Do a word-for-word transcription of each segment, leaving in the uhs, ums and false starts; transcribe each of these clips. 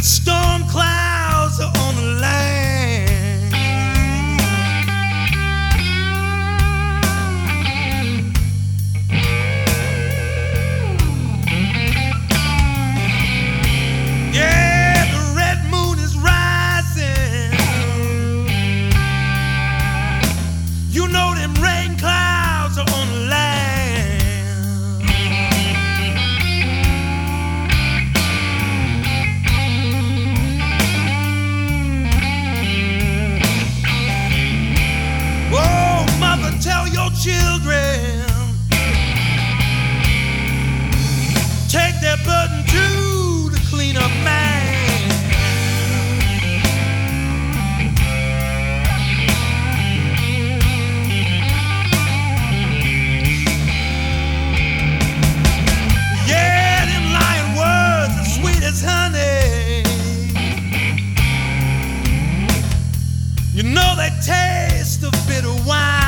storm clouds are on the land. Yeah, the red moon is rising. You know them rain clouds are on the land. Tell your children, take their burden to the cleanup man. Yeah, them lying words are sweet as honey. You know they taste of bitter wine.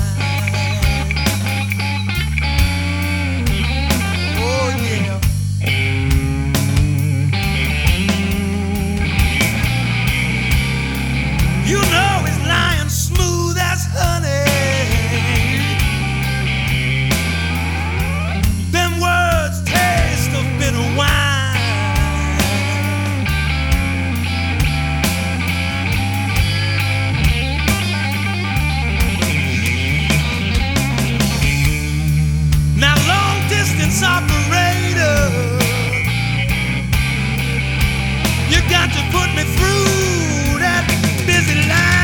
You know it's lying smooth as honey. Them words taste of bitter wine. Now long distance operator, you got to put me through that busy line.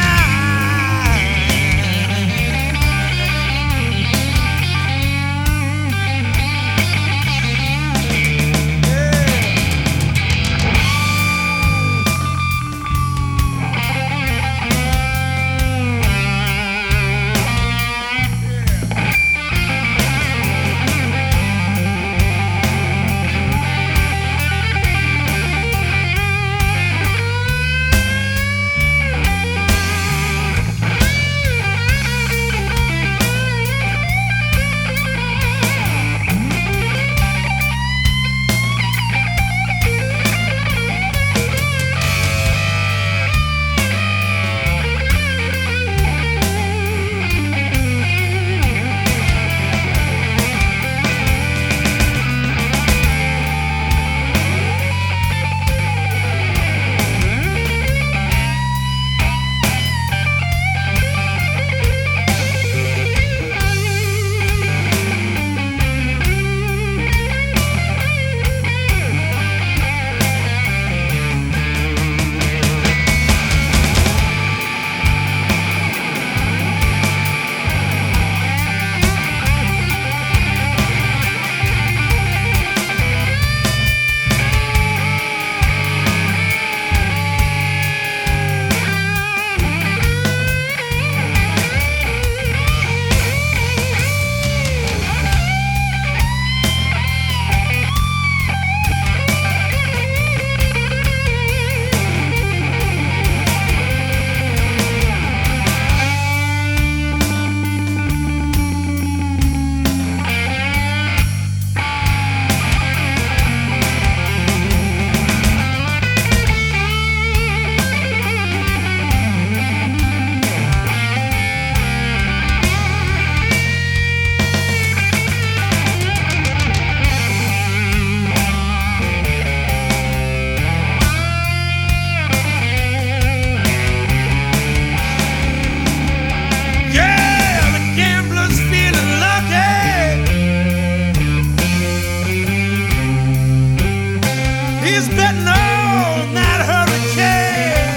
He's betting on that hurricane.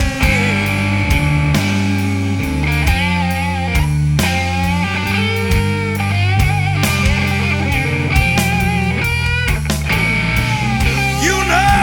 You know